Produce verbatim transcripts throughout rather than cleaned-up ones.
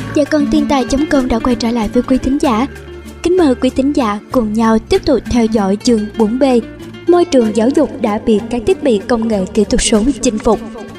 Và con thiên tài chấm com đã quay trở lại với quý thính giả. Kính mời quý thính giả cùng nhau tiếp tục theo dõi chương bốn B. Môi trường giáo dục đã bị các thiết bị công nghệ kỹ thuật số chinh phục.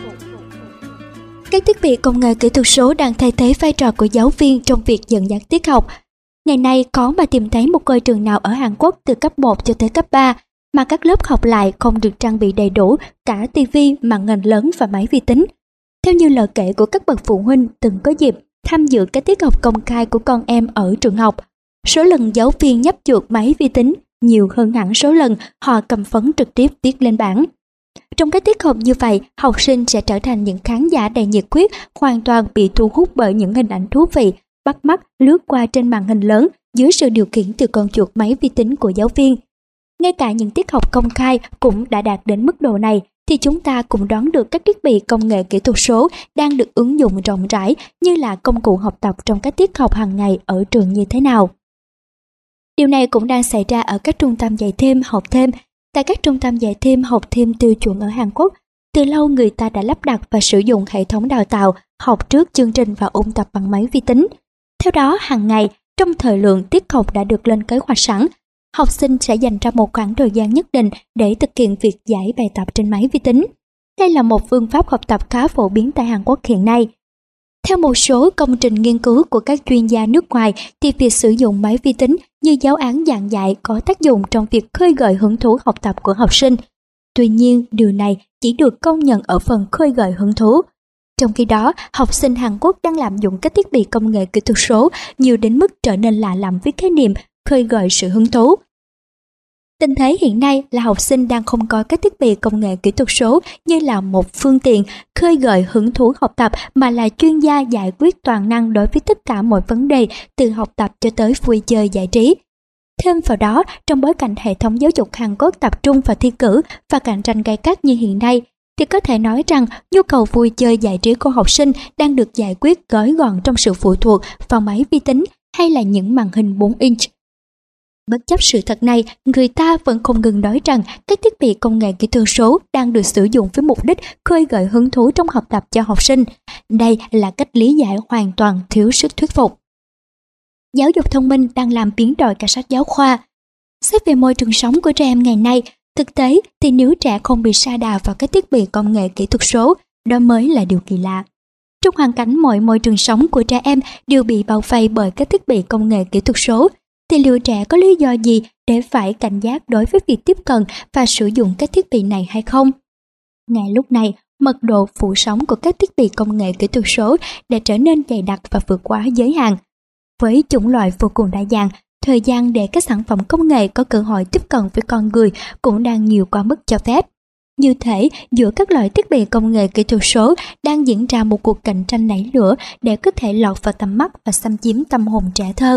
Các thiết bị công nghệ kỹ thuật số đang thay thế vai trò của giáo viên trong việc dẫn dắt tiết học. Ngày nay khó mà tìm thấy một ngôi trường nào ở Hàn Quốc từ cấp một cho tới cấp ba mà các lớp học lại không được trang bị đầy đủ cả tivi, màn hình lớn và máy vi tính. Theo như lời kể của các bậc phụ huynh từng có dịp tham dự các tiết học công khai của con em ở trường học, số lần giáo viên nhấp chuột máy vi tính nhiều hơn hẳn số lần họ cầm phấn trực tiếp viết lên bảng. Trong các tiết học như vậy, học sinh sẽ trở thành những khán giả đầy nhiệt huyết, hoàn toàn bị thu hút bởi những hình ảnh thú vị, bắt mắt lướt qua trên màn hình lớn dưới sự điều khiển từ con chuột máy vi tính của giáo viên. Ngay cả những tiết học công khai cũng đã đạt đến mức độ này, thì chúng ta cũng đoán được các thiết bị công nghệ kỹ thuật số đang được ứng dụng rộng rãi như là công cụ học tập trong các tiết học hàng ngày ở trường như thế nào. Điều này cũng đang xảy ra ở các trung tâm dạy thêm, học thêm. Tại các trung tâm dạy thêm, học thêm tiêu chuẩn ở Hàn Quốc, từ lâu người ta đã lắp đặt và sử dụng hệ thống đào tạo, học trước chương trình và ôn tập bằng máy vi tính. Theo đó, hàng ngày, trong thời lượng tiết học đã được lên kế hoạch sẵn, học sinh sẽ dành ra một khoảng thời gian nhất định để thực hiện việc giải bài tập trên máy vi tính. Đây là một phương pháp học tập khá phổ biến tại Hàn Quốc hiện nay. Theo một số công trình nghiên cứu của các chuyên gia nước ngoài, thì việc sử dụng máy vi tính như giáo án giảng dạy có tác dụng trong việc khơi gợi hứng thú học tập của học sinh. Tuy nhiên, điều này chỉ được công nhận ở phần khơi gợi hứng thú. Trong khi đó, học sinh Hàn Quốc đang lạm dụng các thiết bị công nghệ kỹ thuật số nhiều đến mức trở nên lạ lẫm với khái niệm khơi gợi sự hứng thú. Tình thế hiện nay là học sinh đang không coi các thiết bị công nghệ kỹ thuật số như là một phương tiện khơi gợi hứng thú học tập, mà là chuyên gia giải quyết toàn năng đối với tất cả mọi vấn đề từ học tập cho tới vui chơi giải trí. Thêm vào đó, trong bối cảnh hệ thống giáo dục Hàn Quốc tập trung vào thi cử và cạnh tranh gay gắt như hiện nay, thì có thể nói rằng nhu cầu vui chơi giải trí của học sinh đang được giải quyết gói gọn trong sự phụ thuộc vào máy vi tính hay là những màn hình bốn inch. Bất chấp sự thật này, người ta vẫn không ngừng nói rằng các thiết bị công nghệ kỹ thuật số đang được sử dụng với mục đích khơi gợi hứng thú trong học tập cho học sinh. Đây là cách lý giải hoàn toàn thiếu sức thuyết phục. Giáo dục thông minh đang làm biến đổi cả sách giáo khoa. Xét về môi trường sống của trẻ em ngày nay, thực tế thì nếu trẻ không bị sa đà vào các thiết bị công nghệ kỹ thuật số, đó mới là điều kỳ lạ. Trong hoàn cảnh mọi môi trường sống của trẻ em đều bị bao vây bởi các thiết bị công nghệ kỹ thuật số, thì liệu trẻ có lý do gì để phải cảnh giác đối với việc tiếp cận và sử dụng các thiết bị này hay không? Ngay lúc này, mật độ phủ sóng của các thiết bị công nghệ kỹ thuật số đã trở nên dày đặc và vượt quá giới hạn. Với chủng loại vô cùng đa dạng, thời gian để các sản phẩm công nghệ có cơ hội tiếp cận với con người cũng đang nhiều quá mức cho phép. Như thế, giữa các loại thiết bị công nghệ kỹ thuật số đang diễn ra một cuộc cạnh tranh nảy lửa để có thể lọt vào tầm mắt và xâm chiếm tâm hồn trẻ thơ.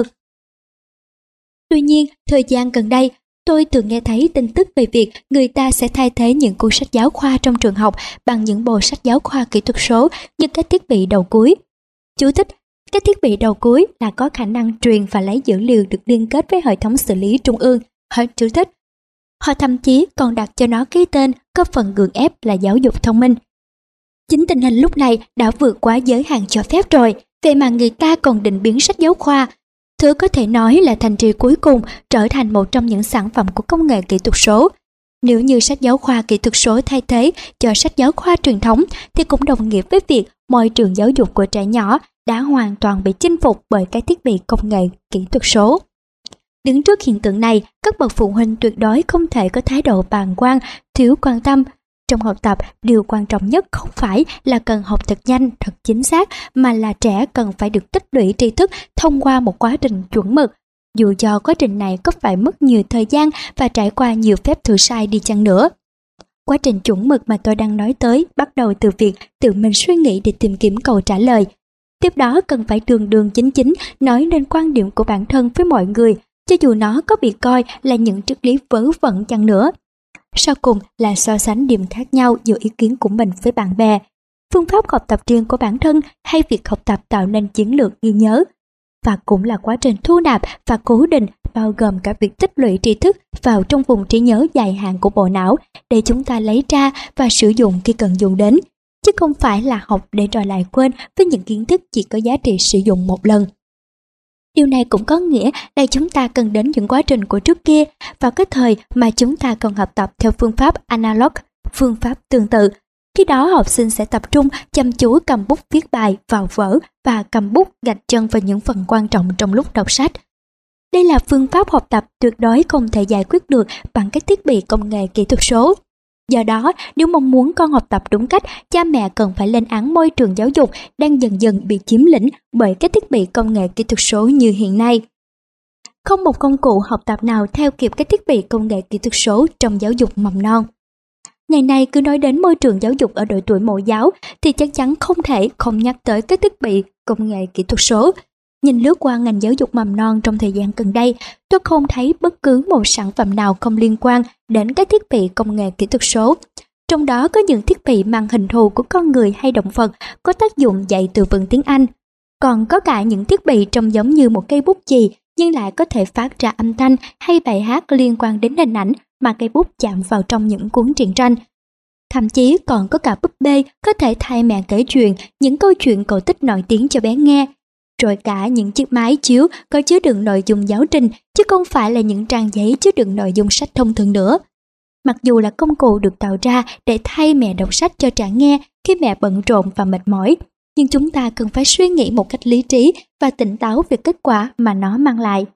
Tuy nhiên, thời gian gần đây, tôi từng nghe thấy tin tức về việc người ta sẽ thay thế những cuốn sách giáo khoa trong trường học bằng những bộ sách giáo khoa kỹ thuật số như các thiết bị đầu cuối. Chú thích: các thiết bị đầu cuối là có khả năng truyền và lấy dữ liệu được liên kết với hệ thống xử lý trung ương. Hết chú thích. Họ thậm chí còn đặt cho nó cái tên có phần gượng ép là giáo dục thông minh. Chính tình hình lúc này đã vượt quá giới hạn cho phép rồi, vậy mà người ta còn định biến sách giáo khoa, thứ có thể nói là thành trì cuối cùng, trở thành một trong những sản phẩm của công nghệ kỹ thuật số. Nếu như sách giáo khoa kỹ thuật số thay thế cho sách giáo khoa truyền thống, thì cũng đồng nghĩa với việc môi trường giáo dục của trẻ nhỏ đã hoàn toàn bị chinh phục bởi các thiết bị công nghệ kỹ thuật số. Đứng trước hiện tượng này, các bậc phụ huynh tuyệt đối không thể có thái độ bàng quan, thiếu quan tâm. Trong học tập, điều quan trọng nhất không phải là cần học thật nhanh, thật chính xác, mà là trẻ cần phải được tích lũy tri thức thông qua một quá trình chuẩn mực. Dù cho quá trình này có phải mất nhiều thời gian và trải qua nhiều phép thử sai đi chăng nữa. Quá trình chuẩn mực mà tôi đang nói tới bắt đầu từ việc tự mình suy nghĩ để tìm kiếm câu trả lời. Tiếp đó cần phải đường đường chính chính nói lên quan điểm của bản thân với mọi người, cho dù nó có bị coi là những triết lý vớ vẩn chăng nữa. Sau cùng là so sánh điểm khác nhau giữa ý kiến của mình với bạn bè, phương pháp học tập riêng của bản thân hay việc học tập tạo nên chiến lược ghi nhớ. Và cũng là quá trình thu nạp và cố định, bao gồm cả việc tích lũy tri thức vào trong vùng trí nhớ dài hạn của bộ não để chúng ta lấy ra và sử dụng khi cần dùng đến. chứ không phải là học để rồi lại quên với những kiến thức chỉ có giá trị sử dụng một lần. Điều này cũng có nghĩa là chúng ta cần đến những quá trình của trước kia, vào cái thời mà chúng ta còn học tập theo phương pháp analog, phương pháp tương tự. Khi đó học sinh sẽ tập trung chăm chú cầm bút viết bài vào vở và cầm bút gạch chân vào những phần quan trọng trong lúc đọc sách. Đây là phương pháp học tập tuyệt đối không thể giải quyết được bằng các thiết bị công nghệ kỹ thuật số. Do đó, nếu mong muốn con học tập đúng cách, cha mẹ cần phải lên án môi trường giáo dục đang dần dần bị chiếm lĩnh bởi các thiết bị công nghệ kỹ thuật số như hiện nay. Không một công cụ học tập nào theo kịp các thiết bị công nghệ kỹ thuật số trong giáo dục mầm non. Ngày nay cứ nói đến môi trường giáo dục ở độ tuổi mẫu giáo thì chắc chắn không thể không nhắc tới các thiết bị công nghệ kỹ thuật số. Nhìn lướt qua ngành giáo dục mầm non trong thời gian gần đây, tôi không thấy bất cứ một sản phẩm nào không liên quan đến các thiết bị công nghệ kỹ thuật số. Trong đó có những thiết bị mang hình thù của con người hay động vật có tác dụng dạy từ vựng tiếng Anh. Còn có cả những thiết bị trông giống như một cây bút chì nhưng lại có thể phát ra âm thanh hay bài hát liên quan đến hình ảnh mà cây bút chạm vào trong những cuốn truyện tranh. Thậm chí còn có cả búp bê có thể thay mẹ kể chuyện những câu chuyện cổ tích nổi tiếng cho bé nghe. Rồi cả những chiếc máy chiếu có chứa đựng nội dung giáo trình chứ không phải là những trang giấy chứa đựng nội dung sách thông thường nữa. Mặc dù là công cụ được tạo ra để thay mẹ đọc sách cho trẻ nghe khi mẹ bận rộn và mệt mỏi, nhưng chúng ta cần phải suy nghĩ một cách lý trí và tỉnh táo về kết quả mà nó mang lại.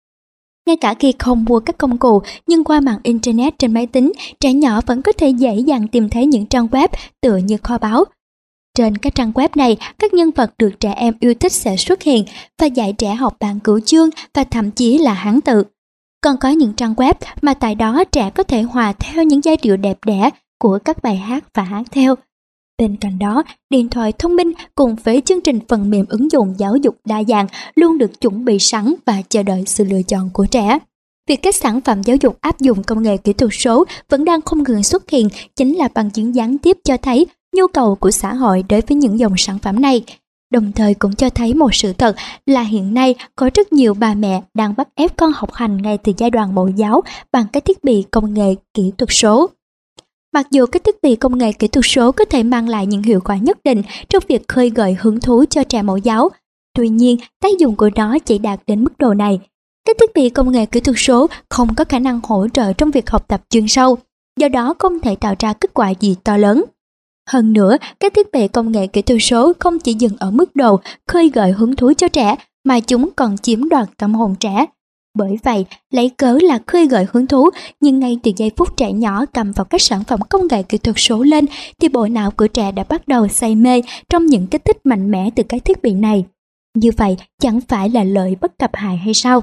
Ngay cả khi không mua các công cụ, nhưng qua mạng Internet trên máy tính, trẻ nhỏ vẫn có thể dễ dàng tìm thấy những trang web tựa như kho báu. Trên các trang web này, các nhân vật được trẻ em yêu thích sẽ xuất hiện và dạy trẻ học bảng cửu chương và thậm chí là Hán tự. Còn có những trang web mà tại đó trẻ có thể hòa theo những giai điệu đẹp đẽ của các bài hát và hát theo. Bên cạnh đó, điện thoại thông minh cùng với chương trình phần mềm ứng dụng giáo dục đa dạng luôn được chuẩn bị sẵn và chờ đợi sự lựa chọn của trẻ. Việc các sản phẩm giáo dục áp dụng công nghệ kỹ thuật số vẫn đang không ngừng xuất hiện chính là bằng chứng gián tiếp cho thấy nhu cầu của xã hội đối với những dòng sản phẩm này. Đồng thời cũng cho thấy một sự thật là hiện nay có rất nhiều bà mẹ đang bắt ép con học hành ngay từ giai đoạn mẫu giáo bằng các thiết bị công nghệ kỹ thuật số. Mặc dù các thiết bị công nghệ kỹ thuật số có thể mang lại những hiệu quả nhất định trong việc khơi gợi hứng thú cho trẻ mẫu giáo, tuy nhiên tác dụng của nó chỉ đạt đến mức độ này. Các thiết bị công nghệ kỹ thuật số không có khả năng hỗ trợ trong việc học tập chuyên sâu, do đó không thể tạo ra kết quả gì to lớn. Hơn nữa, các thiết bị công nghệ kỹ thuật số không chỉ dừng ở mức độ khơi gợi hứng thú cho trẻ mà chúng còn chiếm đoạt tâm hồn trẻ. Bởi vậy, lấy cớ là khơi gợi hứng thú, nhưng ngay từ giây phút trẻ nhỏ cầm vào các sản phẩm công nghệ kỹ thuật số lên thì bộ não của trẻ đã bắt đầu say mê trong những kích thích mạnh mẽ từ các thiết bị này. Như vậy chẳng phải là lợi bất cập hại hay sao?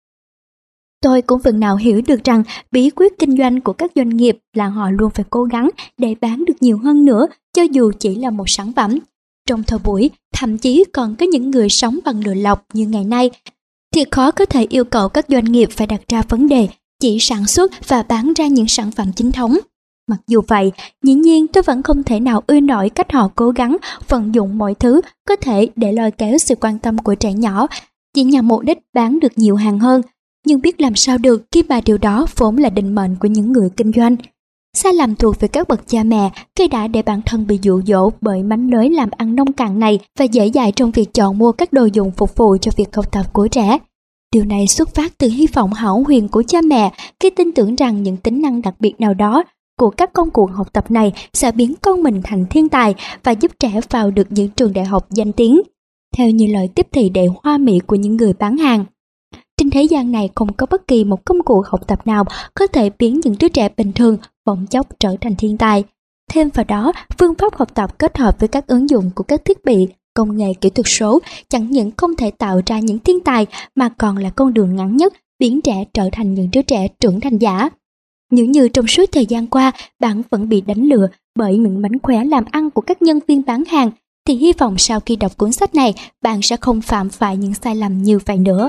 Tôi cũng phần nào hiểu được rằng bí quyết kinh doanh của các doanh nghiệp là họ luôn phải cố gắng để bán được nhiều hơn nữa cho dù chỉ là một sản phẩm. Trong thời buổi, thậm chí còn có những người sống bằng lừa lọc như ngày nay, thì khó có thể yêu cầu các doanh nghiệp phải đặt ra vấn đề chỉ sản xuất và bán ra những sản phẩm chính thống. Mặc dù vậy, dĩ nhiên tôi vẫn không thể nào ưa nổi cách họ cố gắng vận dụng mọi thứ có thể để lôi kéo sự quan tâm của trẻ nhỏ chỉ nhằm mục đích bán được nhiều hàng hơn. Nhưng biết làm sao được khi mà điều đó vốn là định mệnh của những người kinh doanh. Sai lầm thuộc về các bậc cha mẹ khi đã để bản thân bị dụ dỗ bởi mánh lưới làm ăn nông cạn này và dễ dãi trong việc chọn mua các đồ dùng phục vụ cho việc học tập của trẻ. Điều này xuất phát từ hy vọng hão huyền của cha mẹ khi tin tưởng rằng những tính năng đặc biệt nào đó của các công cụ học tập này sẽ biến con mình thành thiên tài và giúp trẻ vào được những trường đại học danh tiếng. Theo như lời tiếp thị đầy hoa mỹ của những người bán hàng. Trên thế gian này không có bất kỳ một công cụ học tập nào có thể biến những đứa trẻ bình thường bỗng chốc trở thành thiên tài. Thêm vào đó, phương pháp học tập kết hợp với các ứng dụng của các thiết bị công nghệ kỹ thuật số chẳng những không thể tạo ra những thiên tài mà còn là con đường ngắn nhất biến trẻ trở thành những đứa trẻ trưởng thành giả. Nếu như trong suốt thời gian qua bạn vẫn bị đánh lừa bởi những mánh khóe làm ăn của các nhân viên bán hàng, thì hy vọng sau khi đọc cuốn sách này bạn sẽ không phạm phải những sai lầm như vậy nữa.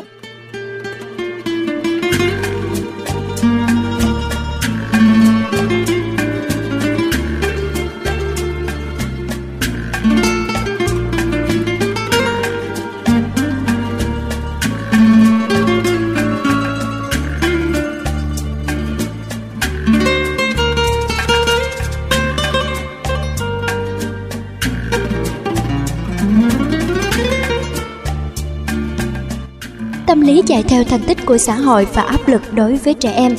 tâm lý chạy theo thành tích của xã hội và áp lực đối với trẻ em.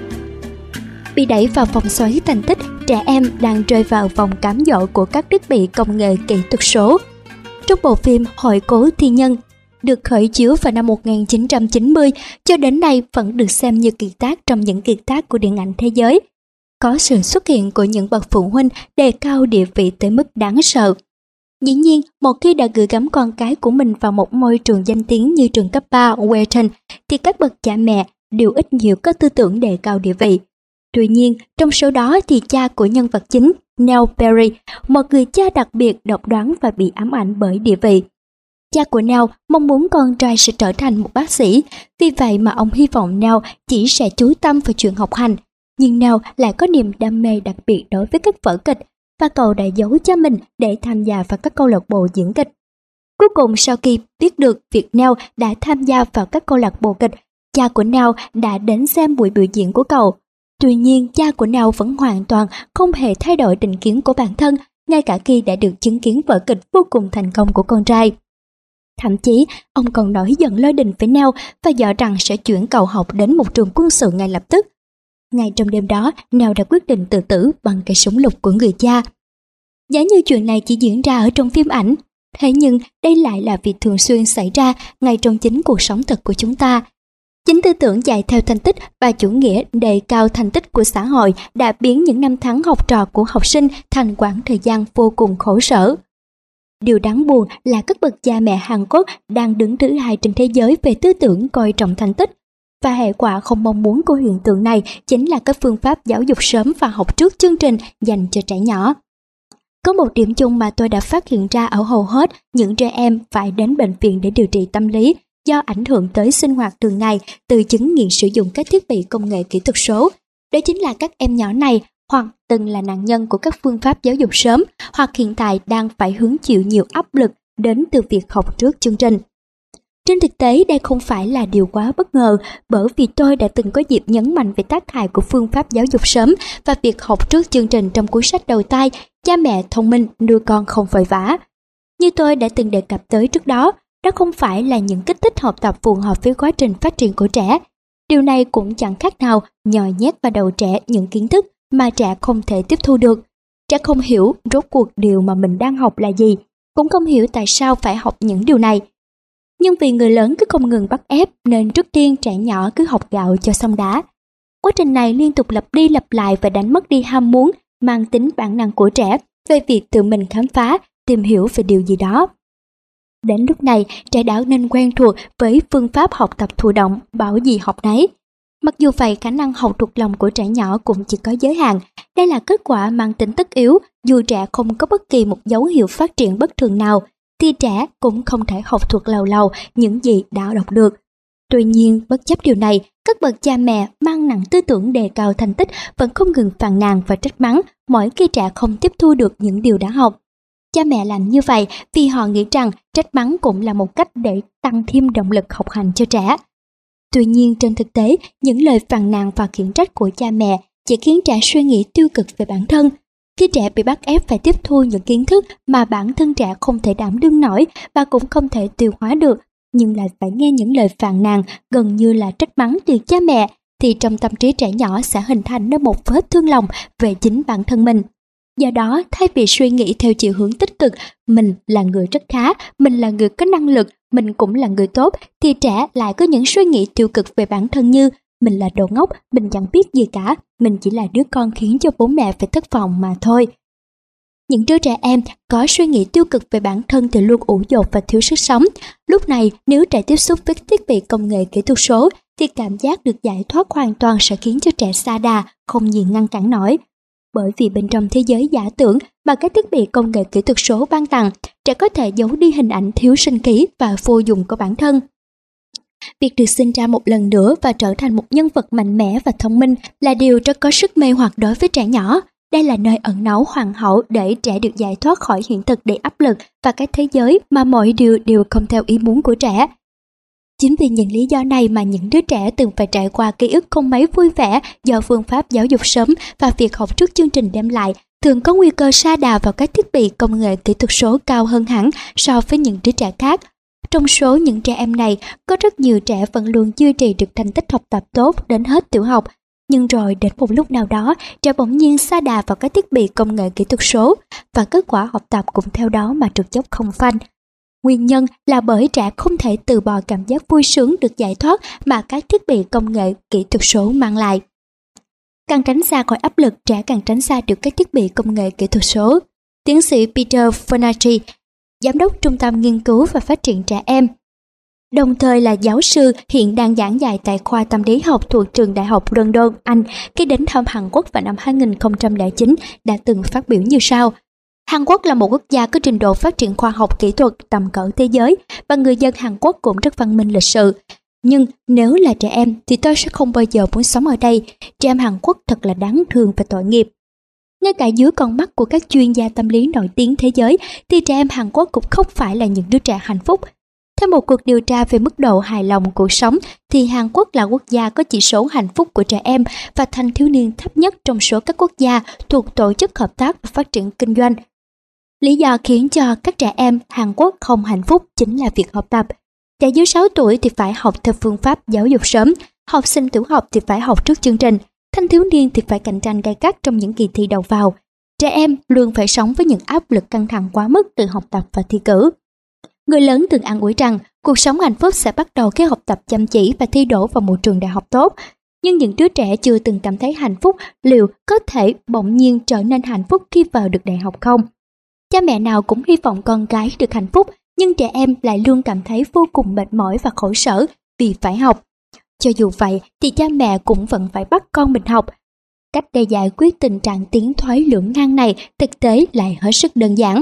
Bị đẩy vào vòng xoáy thành tích, trẻ em đang rơi vào vòng cám dỗ của các thiết bị công nghệ kỹ thuật số. Trong bộ phim Hội Cố Thi Nhân, được khởi chiếu vào năm một nghìn chín trăm chín mươi, cho đến nay vẫn được xem như kiệt tác trong những kiệt tác của điện ảnh thế giới. Có sự xuất hiện của những bậc phụ huynh đề cao địa vị tới mức đáng sợ. Dĩ nhiên, một khi đã gửi gắm con cái của mình vào một môi trường danh tiếng như trường cấp ba Wharton, thì các bậc cha mẹ đều ít nhiều có tư tưởng đề cao địa vị. Tuy nhiên, trong số đó thì cha của nhân vật chính, Neil Perry, một người cha đặc biệt độc đoán và bị ám ảnh bởi địa vị. Cha của Neil mong muốn con trai sẽ trở thành một bác sĩ, vì vậy mà ông hy vọng Neil chỉ sẽ chú tâm vào chuyện học hành. Nhưng Neil lại có niềm đam mê đặc biệt đối với các vở kịch, và cậu đã giấu cha mình để tham gia vào các câu lạc bộ diễn kịch. Cuối cùng, sau khi biết được việc Neil đã tham gia vào các câu lạc bộ kịch, cha của Neil đã đến xem buổi biểu diễn của cậu. Tuy nhiên, cha của Neil vẫn hoàn toàn không hề thay đổi định kiến của bản thân, ngay cả khi đã được chứng kiến vở kịch vô cùng thành công của con trai. Thậm chí, ông còn nổi giận lôi đình với Neil và dọa rằng sẽ chuyển cậu học đến một trường quân sự ngay lập tức. Ngay trong đêm đó, Neil đã quyết định tự tử bằng cây súng lục của người cha. Giá như chuyện này chỉ diễn ra ở trong phim ảnh, thế nhưng đây lại là việc thường xuyên xảy ra ngay trong chính cuộc sống thực của chúng ta. Chính tư tưởng chạy theo thành tích và chủ nghĩa đề cao thành tích của xã hội đã biến những năm tháng học trò của học sinh thành quãng thời gian vô cùng khổ sở. Điều đáng buồn là các bậc cha mẹ Hàn Quốc đang đứng thứ hai trên thế giới về tư tưởng coi trọng thành tích. Và hệ quả không mong muốn của hiện tượng này chính là các phương pháp giáo dục sớm và học trước chương trình dành cho trẻ nhỏ. Có một điểm chung mà tôi đã phát hiện ra ở hầu hết những trẻ em phải đến bệnh viện để điều trị tâm lý do ảnh hưởng tới sinh hoạt thường ngày từ chứng nghiện sử dụng các thiết bị công nghệ kỹ thuật số. Đó chính là các em nhỏ này hoặc từng là nạn nhân của các phương pháp giáo dục sớm, hoặc hiện tại đang phải hứng chịu nhiều áp lực đến từ việc học trước chương trình. Trên thực tế, đây không phải là điều quá bất ngờ, bởi vì tôi đã từng có dịp nhấn mạnh về tác hại của phương pháp giáo dục sớm và việc học trước chương trình trong cuốn sách đầu tay Cha mẹ thông minh nuôi con không vội vã. Như tôi đã từng đề cập tới trước đó, đó không phải là những kích thích học tập phù hợp với quá trình phát triển của trẻ. Điều này cũng chẳng khác nào nhồi nhét vào đầu trẻ những kiến thức mà trẻ không thể tiếp thu được. Trẻ không hiểu rốt cuộc điều mà mình đang học là gì, cũng không hiểu tại sao phải học những điều này. Nhưng vì người lớn cứ không ngừng bắt ép nên trước tiên trẻ nhỏ cứ học gạo cho xong đá. Quá trình này liên tục lặp đi lặp lại và đánh mất đi ham muốn mang tính bản năng của trẻ về việc tự mình khám phá, tìm hiểu về điều gì đó. Đến lúc này, trẻ đã nên quen thuộc với phương pháp học tập thụ động, bảo gì học nấy. Mặc dù vậy, khả năng học thuộc lòng của trẻ nhỏ cũng chỉ có giới hạn. Đây là kết quả mang tính tất yếu, dù trẻ không có bất kỳ một dấu hiệu phát triển bất thường nào, thì trẻ cũng không thể học thuộc lầu lầu những gì đã đọc được. Tuy nhiên, bất chấp điều này, các bậc cha mẹ mang nặng tư tưởng đề cao thành tích vẫn không ngừng phàn nàn và trách mắng mỗi khi trẻ không tiếp thu được những điều đã học. Cha mẹ làm như vậy vì họ nghĩ rằng trách mắng cũng là một cách để tăng thêm động lực học hành cho trẻ. Tuy nhiên, trên thực tế, những lời phàn nàn và khiển trách của cha mẹ chỉ khiến trẻ suy nghĩ tiêu cực về bản thân. Khi trẻ bị bắt ép phải tiếp thu những kiến thức mà bản thân trẻ không thể đảm đương nổi và cũng không thể tiêu hóa được, nhưng lại phải nghe những lời phàn nàn gần như là trách mắng từ cha mẹ, thì trong tâm trí trẻ nhỏ sẽ hình thành nên một vết thương lòng về chính bản thân mình. Do đó, thay vì suy nghĩ theo chiều hướng tích cực, mình là người rất khá, mình là người có năng lực, mình cũng là người tốt, thì trẻ lại có những suy nghĩ tiêu cực về bản thân như mình là đồ ngốc, mình chẳng biết gì cả, mình chỉ là đứa con khiến cho bố mẹ phải thất vọng mà thôi. Những đứa trẻ em có suy nghĩ tiêu cực về bản thân thì luôn ủ dột và thiếu sức sống. Lúc này, nếu trẻ tiếp xúc với thiết bị công nghệ kỹ thuật số, thì cảm giác được giải thoát hoàn toàn sẽ khiến cho trẻ sa đà, không gì ngăn cản nổi. Bởi vì bên trong thế giới giả tưởng mà các thiết bị công nghệ kỹ thuật số ban tặng, trẻ có thể giấu đi hình ảnh thiếu sinh khí và vô dụng của bản thân. Việc được sinh ra một lần nữa và trở thành một nhân vật mạnh mẽ và thông minh là điều rất có sức mê hoặc đối với trẻ nhỏ. Đây là nơi ẩn náu hoàn hảo để trẻ được giải thoát khỏi hiện thực đầy áp lực và cái thế giới mà mọi điều đều không theo ý muốn của trẻ. Chính vì những lý do này mà những đứa trẻ từng phải trải qua ký ức không mấy vui vẻ do phương pháp giáo dục sớm và việc học trước chương trình đem lại, thường có nguy cơ sa đà vào các thiết bị công nghệ kỹ thuật số cao hơn hẳn so với những đứa trẻ khác. trong số những trẻ em này, có rất nhiều trẻ vẫn luôn duy trì được thành tích học tập tốt đến hết tiểu học. Nhưng rồi đến một lúc nào đó, trẻ bỗng nhiên sa đà vào các thiết bị công nghệ kỹ thuật số và kết quả học tập cũng theo đó mà trượt dốc không phanh. Nguyên nhân là bởi trẻ không thể từ bỏ cảm giác vui sướng được giải thoát mà các thiết bị công nghệ kỹ thuật số mang lại. Càng tránh xa khỏi áp lực, trẻ càng tránh xa được các thiết bị công nghệ kỹ thuật số. Tiến sĩ Peter Fonagy, giám đốc Trung tâm Nghiên cứu và Phát triển Trẻ Em, đồng thời là giáo sư hiện đang giảng dạy tại khoa tâm lý học thuộc trường Đại học London, Anh, khi đến thăm Hàn Quốc vào năm hai nghìn không trăm lẻ chín, đã từng phát biểu như sau. Hàn Quốc là một quốc gia có trình độ phát triển khoa học kỹ thuật tầm cỡ thế giới và người dân Hàn Quốc cũng rất văn minh lịch sự. Nhưng nếu là trẻ em thì tôi sẽ không bao giờ muốn sống ở đây. Trẻ em Hàn Quốc thật là đáng thương và tội nghiệp. Ngay cả dưới con mắt của các chuyên gia tâm lý nổi tiếng thế giới thì trẻ em Hàn Quốc cũng không phải là những đứa trẻ hạnh phúc. Theo một cuộc điều tra về mức độ hài lòng cuộc sống thì Hàn Quốc là quốc gia có chỉ số hạnh phúc của trẻ em và thanh thiếu niên thấp nhất trong số các quốc gia thuộc Tổ chức Hợp tác và Phát triển Kinh doanh. Lý do khiến cho các trẻ em Hàn Quốc không hạnh phúc chính là việc học tập. Trẻ dưới sáu tuổi thì phải học theo phương pháp giáo dục sớm, học sinh tiểu học thì phải học trước chương trình, thanh thiếu niên thì phải cạnh tranh gay gắt trong những kỳ thi đầu vào. Trẻ em luôn phải sống với những áp lực căng thẳng quá mức từ học tập và thi cử. Người lớn từng an ủi rằng cuộc sống hạnh phúc sẽ bắt đầu khi học tập chăm chỉ và thi đỗ vào một trường đại học tốt. Nhưng những đứa trẻ chưa từng cảm thấy hạnh phúc liệu có thể bỗng nhiên trở nên hạnh phúc khi vào được đại học không? Cha mẹ nào cũng hy vọng con gái được hạnh phúc, nhưng trẻ em lại luôn cảm thấy vô cùng mệt mỏi và khổ sở vì phải học. Cho dù vậy thì cha mẹ cũng vẫn phải bắt con mình học. Cách để giải quyết tình trạng tiến thoái lưỡng nan này thực tế lại hết sức đơn giản.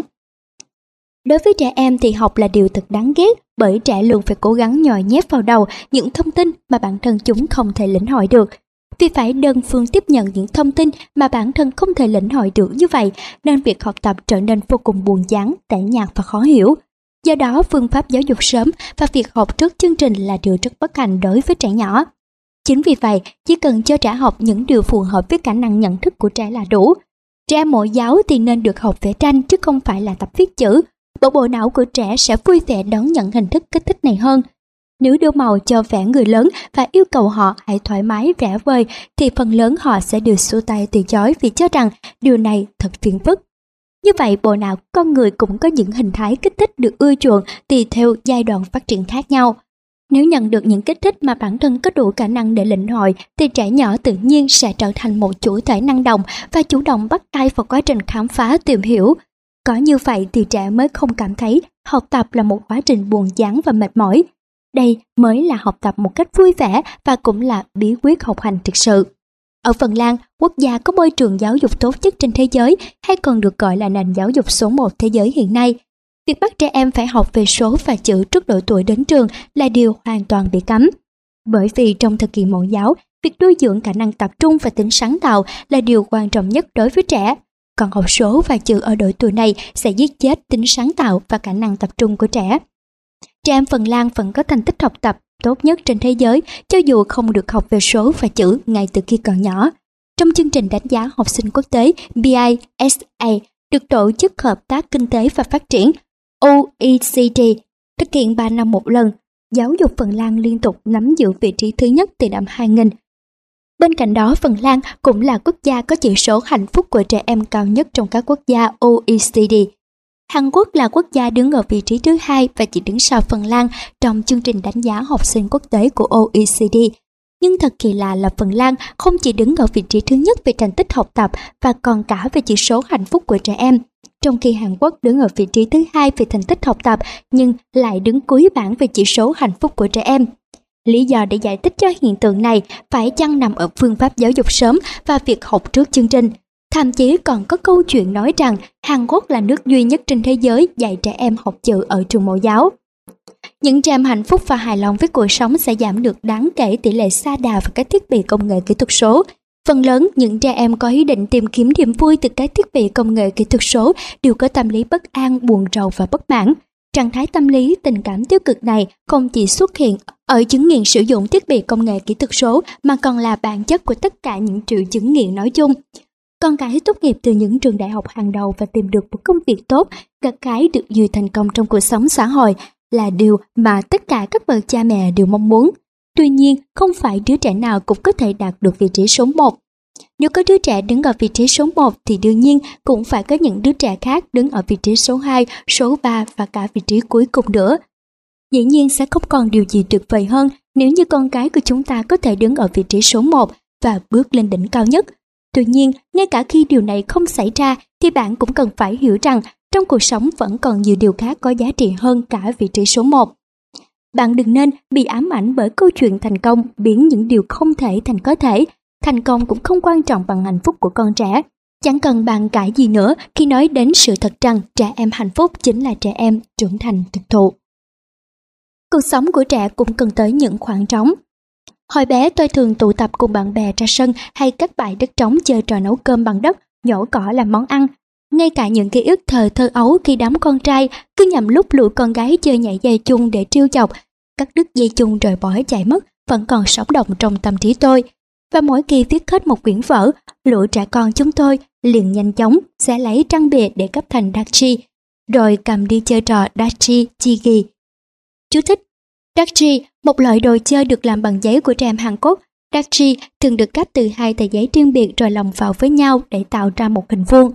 Đối với trẻ em thì học là điều thật đáng ghét, bởi trẻ luôn phải cố gắng nhồi nhét vào đầu những thông tin mà bản thân chúng không thể lĩnh hội được. Vì phải đơn phương tiếp nhận những thông tin mà bản thân không thể lĩnh hội được như vậy, nên việc học tập trở nên vô cùng buồn chán, tẻ nhạt và khó hiểu. Do đó, phương pháp giáo dục sớm và việc học trước chương trình là điều rất bất hạnh đối với trẻ nhỏ. Chính vì vậy, chỉ cần cho trẻ học những điều phù hợp với khả năng nhận thức của trẻ là đủ. Trẻ mẫu giáo thì nên được học vẽ tranh chứ không phải là tập viết chữ, bởi bộ não của trẻ sẽ vui vẻ đón nhận hình thức kích thích này hơn. Nếu đưa màu cho vẽ người lớn và yêu cầu họ hãy thoải mái vẽ vời thì phần lớn họ sẽ đều xua tay từ chối vì cho rằng điều này thật phiền phức. Như vậy, bộ não con người cũng có những hình thái kích thích được ưa chuộng tùy theo giai đoạn phát triển khác nhau. Nếu nhận được những kích thích mà bản thân có đủ khả năng để lĩnh hội thì trẻ nhỏ tự nhiên sẽ trở thành một chủ thể năng động và chủ động bắt tay vào quá trình khám phá tìm hiểu. Có như vậy thì trẻ mới không cảm thấy học tập là một quá trình buồn chán và mệt mỏi. Đây mới là học tập một cách vui vẻ và cũng là bí quyết học hành thực sự. Ở Phần Lan, quốc gia có môi trường giáo dục tốt nhất trên thế giới, hay còn được gọi là nền giáo dục số một thế giới hiện nay. Việc bắt trẻ em phải học về số và chữ trước độ tuổi đến trường là điều hoàn toàn bị cấm. Bởi vì trong thời kỳ mẫu giáo, việc nuôi dưỡng khả năng tập trung và tính sáng tạo là điều quan trọng nhất đối với trẻ. Còn học số và chữ ở độ tuổi này sẽ giết chết tính sáng tạo và khả năng tập trung của trẻ. Trẻ em Phần Lan vẫn có thành tích học tập tốt nhất trên thế giới, cho dù không được học về số và chữ ngay từ khi còn nhỏ. Trong chương trình đánh giá học sinh quốc tế B I S A được Tổ chức Hợp tác Kinh tế và Phát triển O E C D thực hiện ba năm một lần, giáo dục Phần Lan liên tục nắm giữ vị trí thứ nhất từ năm hai nghìn. Bên cạnh đó, Phần Lan cũng là quốc gia có chỉ số hạnh phúc của trẻ em cao nhất trong các quốc gia O E C D. Hàn Quốc là quốc gia đứng ở vị trí thứ hai và chỉ đứng sau Phần Lan trong chương trình đánh giá học sinh quốc tế của O E C D. Nhưng thật kỳ lạ là Phần Lan không chỉ đứng ở vị trí thứ nhất về thành tích học tập và còn cả về chỉ số hạnh phúc của trẻ em, trong khi Hàn Quốc đứng ở vị trí thứ hai về thành tích học tập nhưng lại đứng cuối bảng về chỉ số hạnh phúc của trẻ em. Lý do để giải thích cho hiện tượng này phải chăng nằm ở phương pháp giáo dục sớm và việc học trước chương trình. Thậm chí còn có câu chuyện nói rằng Hàn Quốc là nước duy nhất trên thế giới dạy trẻ em học chữ ở trường mẫu giáo. Những trẻ em hạnh phúc và hài lòng với cuộc sống sẽ giảm được đáng kể tỷ lệ sa đà vào các thiết bị công nghệ kỹ thuật số. Phần lớn những trẻ em có ý định tìm kiếm niềm vui từ các thiết bị công nghệ kỹ thuật số đều có tâm lý bất an, buồn rầu và bất mãn. Trạng thái tâm lý, tình cảm tiêu cực này không chỉ xuất hiện ở chứng nghiện sử dụng thiết bị công nghệ kỹ thuật số mà còn là bản chất của tất cả những triệu chứng nghiện nói chung. Con cái tốt nghiệp từ những trường đại học hàng đầu và tìm được một công việc tốt, gặt hái được nhiều thành công trong cuộc sống xã hội là điều mà tất cả các bậc cha mẹ đều mong muốn. Tuy nhiên, không phải đứa trẻ nào cũng có thể đạt được vị trí số một. Nếu có đứa trẻ đứng ở vị trí số một thì đương nhiên cũng phải có những đứa trẻ khác đứng ở vị trí số hai, số ba và cả vị trí cuối cùng nữa. Dĩ nhiên sẽ không còn điều gì tuyệt vời hơn nếu như con cái của chúng ta có thể đứng ở vị trí số một và bước lên đỉnh cao nhất. Tuy nhiên, ngay cả khi điều này không xảy ra thì bạn cũng cần phải hiểu rằng trong cuộc sống vẫn còn nhiều điều khác có giá trị hơn cả vị trí số một. Bạn đừng nên bị ám ảnh bởi câu chuyện thành công biến những điều không thể thành có thể. Thành công cũng không quan trọng bằng hạnh phúc của con trẻ. Chẳng cần bàn cãi gì nữa khi nói đến sự thật rằng trẻ em hạnh phúc chính là trẻ em trưởng thành thực thụ. Cuộc sống của trẻ cũng cần tới những khoảng trống. Hồi bé tôi thường tụ tập cùng bạn bè ra sân hay các bãi đất trống chơi trò nấu cơm bằng đất, nhổ cỏ làm món ăn. Ngay cả những ký ức thời thơ ấu khi đám con trai cứ nhằm lúc lũ con gái chơi nhảy dây chung để trêu chọc, cắt đứt dây chung rồi bỏ chạy mất vẫn còn sống động trong tâm trí tôi. Và mỗi khi viết hết một quyển vở, lũ trẻ con chúng tôi liền nhanh chóng sẽ lấy trang bìa để gấp thành dachi, rồi cầm đi chơi trò dachi chigi. Chú thích: dachi, một loại đồ chơi được làm bằng giấy của trẻ em Hàn Quốc. Dachi thường được gấp từ hai tờ giấy riêng biệt rồi lồng vào với nhau để tạo ra một hình vuông.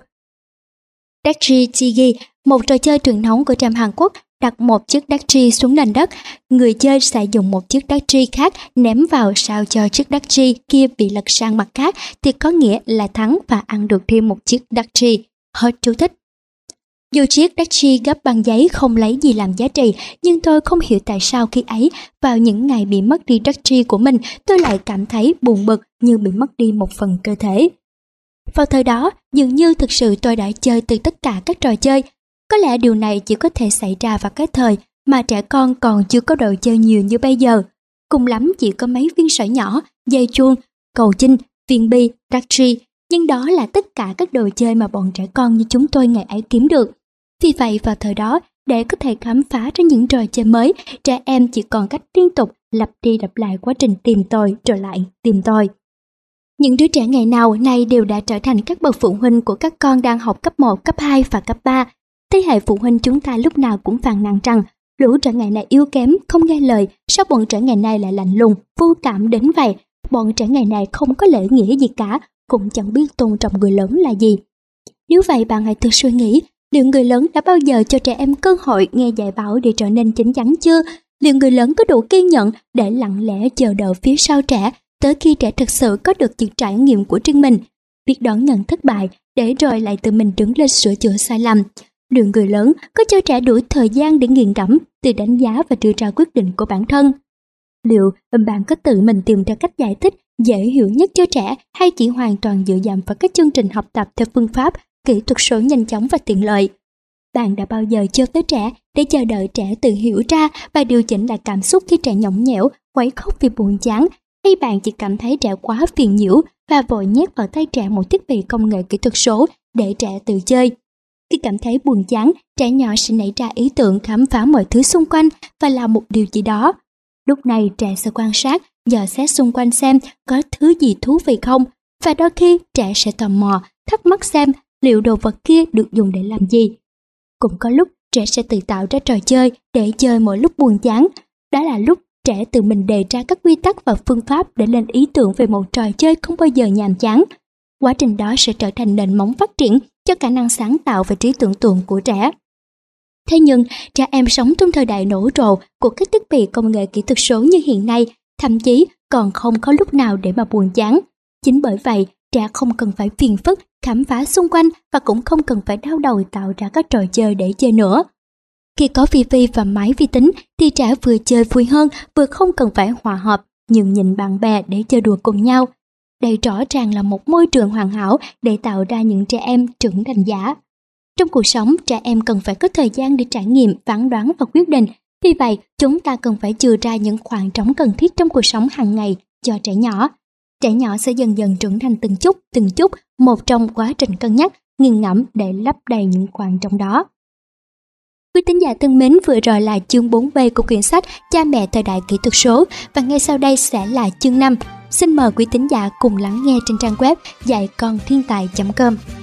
Dachi chigi, một trò chơi truyền thống của trẻ em Hàn Quốc. Đặt một chiếc dachi xuống nền đất, người chơi sẽ dùng một chiếc dachi khác ném vào sao cho chiếc dachi kia bị lật sang mặt khác thì có nghĩa là thắng và ăn được thêm một chiếc dachi. Hết chú thích. Dù chiếc dachi gấp bằng giấy không lấy gì làm giá trị, nhưng tôi không hiểu tại sao khi ấy, vào những ngày bị mất đi dachi của mình, tôi lại cảm thấy buồn bực như bị mất đi một phần cơ thể. Vào thời đó, dường như thực sự tôi đã chơi từ tất cả các trò chơi. Có lẽ điều này chỉ có thể xảy ra vào cái thời mà trẻ con còn chưa có đồ chơi nhiều như bây giờ. Cùng lắm chỉ có mấy viên sỏi nhỏ, dây chuông, cầu chinh, viên bi, dachi, nhưng đó là tất cả các đồ chơi mà bọn trẻ con như chúng tôi ngày ấy kiếm được. Vì vậy vào thời đó, để có thể khám phá ra những trò chơi mới, trẻ em chỉ còn cách liên tục lặp đi lặp lại quá trình tìm tòi rồi lại tìm tòi. Những đứa trẻ ngày nào nay đều đã trở thành các bậc phụ huynh của các con đang học cấp một, cấp hai và cấp ba. Thế hệ phụ huynh chúng ta lúc nào cũng phàn nàn rằng lũ trẻ ngày này yếu kém, không nghe lời, sao bọn trẻ ngày nay lại lạnh lùng, vô cảm đến vậy, bọn trẻ ngày này không có lễ nghĩa gì cả, cũng chẳng biết tôn trọng người lớn là gì. Nếu vậy bạn hãy tự suy nghĩ, liệu người lớn đã bao giờ cho trẻ em cơ hội nghe dạy bảo để trở nên chín chắn chưa? Liệu người lớn có đủ kiên nhẫn để lặng lẽ chờ đợi phía sau trẻ tới khi trẻ thực sự có được những trải nghiệm của riêng mình, biết đón nhận thất bại để rồi lại tự mình đứng lên sửa chữa sai lầm? Liệu người lớn có cho trẻ đủ thời gian để nghiền ngẫm, tự đánh giá và đưa ra quyết định của bản thân? Liệu bạn có tự mình tìm ra cách giải thích dễ hiểu nhất cho trẻ, hay chỉ hoàn toàn dựa dẫm vào các chương trình học tập theo phương pháp kỹ thuật số nhanh chóng và tiện lợi? Bạn đã bao giờ cho phép trẻ để chờ đợi trẻ tự hiểu ra và điều chỉnh lại cảm xúc khi trẻ nhõng nhẽo, quấy khóc vì buồn chán, hay bạn chỉ cảm thấy trẻ quá phiền nhiễu và vội nhét vào tay trẻ một thiết bị công nghệ kỹ thuật số để trẻ tự chơi? Khi cảm thấy buồn chán, trẻ nhỏ sẽ nảy ra ý tưởng khám phá mọi thứ xung quanh và làm một điều gì đó. Lúc này trẻ sẽ quan sát, dò xét xung quanh xem có thứ gì thú vị không, và đôi khi trẻ sẽ tò mò, thắc mắc xem liệu đồ vật kia được dùng để làm gì. Cũng có lúc trẻ sẽ tự tạo ra trò chơi để chơi mỗi lúc buồn chán. Đó là lúc trẻ tự mình đề ra các quy tắc và phương pháp để lên ý tưởng về một trò chơi không bao giờ nhàm chán. Quá trình đó sẽ trở thành nền móng phát triển cho khả năng sáng tạo và trí tưởng tượng của trẻ. Thế nhưng, trẻ em sống trong thời đại nổ rộ của các thiết bị công nghệ kỹ thuật số như hiện nay, thậm chí còn không có lúc nào để mà buồn chán. Chính bởi vậy, trẻ không cần phải phiền phức khám phá xung quanh và cũng không cần phải đau đầu tạo ra các trò chơi để chơi nữa. Khi có vi vi và máy vi tính thì trẻ vừa chơi vui hơn, vừa không cần phải hòa hợp, nhường nhịn bạn bè để chơi đùa cùng nhau. Đây rõ ràng là một môi trường hoàn hảo để tạo ra những trẻ em trưởng thành giả. Trong cuộc sống, trẻ em cần phải có thời gian để trải nghiệm, phán đoán và quyết định. Vì vậy, chúng ta cần phải chừa ra những khoảng trống cần thiết trong cuộc sống hàng ngày cho trẻ nhỏ. Trẻ nhỏ sẽ dần dần trưởng thành từng chút, từng chút, một trong quá trình cân nhắc, nghiền ngẫm để lấp đầy những khoảng trống đó. Quý thính giả thân mến, vừa rồi là chương bốn B của quyển sách Cha mẹ thời đại kỹ thuật số, và ngay sau đây sẽ là chương năm. Xin mời quý thính giả cùng lắng nghe trên trang web dạy con thiên tài chấm com.